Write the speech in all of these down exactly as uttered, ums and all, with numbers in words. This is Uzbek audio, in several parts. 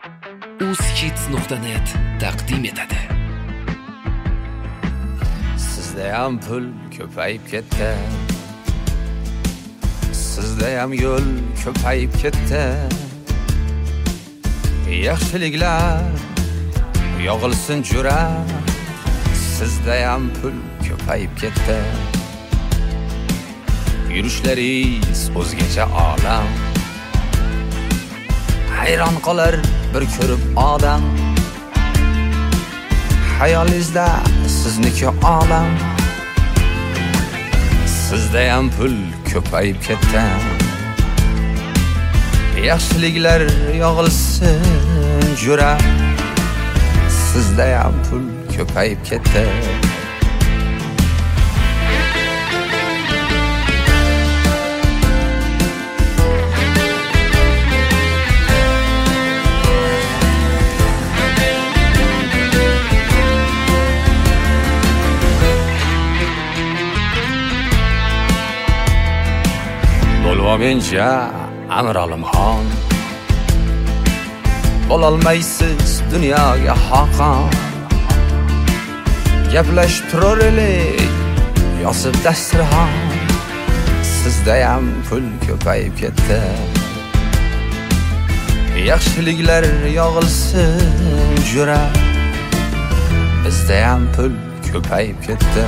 uzkids nuqta net taqdim etadi. Sizda ham pul ko'payib ketdi. Sizda ham yo'l ko'payib ketdi. Yaxshiliklar yog'ilsin jura. Sizda ham pul ko'payib ketdi. Yurishlaringiz o'zgacha olam. Hayron qolar bir ko'rib odam. Hayolingizda sizniki olam. Sizda ham pul ko'payib ketdi. Yaxshiliklar yog'ilsin jura. Sizda ham pul ko'payib ketdi. Bo'lmaguncha Amir Olimxon, bo'lolmaysiz dunyoga xoqon. Gaplashib turar edik yosib dasturxon. Sizda ham pul ko'payib ketdi. Yaxshiliklar yog'ilsin jura. Bizda ham pul ko'payib ketdi.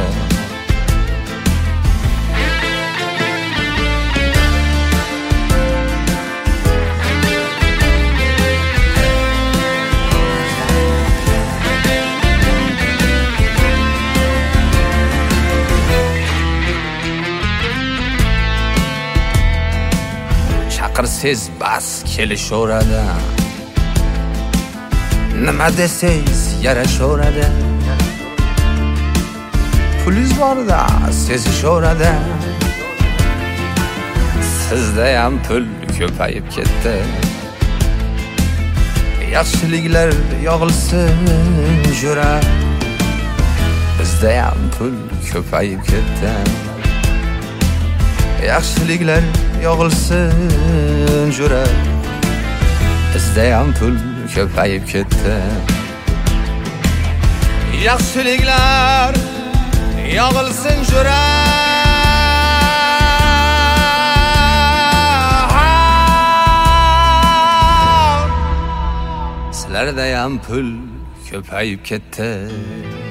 Chaqirsiz bas kelishaveradi. Nima desiz yarashaveradi. Pulingiz borda sezishaveradi. Sizda ham pul ko'payib ketdi. Yaxshiliklar yog'ilsin jura. Bizda ham pul ko'payib ketdi. Yaxshiliklar yog'ilsin jura. Bizda ham pul ko'payib ketdi. Yaxshiliklar yog'ilsin jura. Sizlarda ham pul ko'payib ketdi.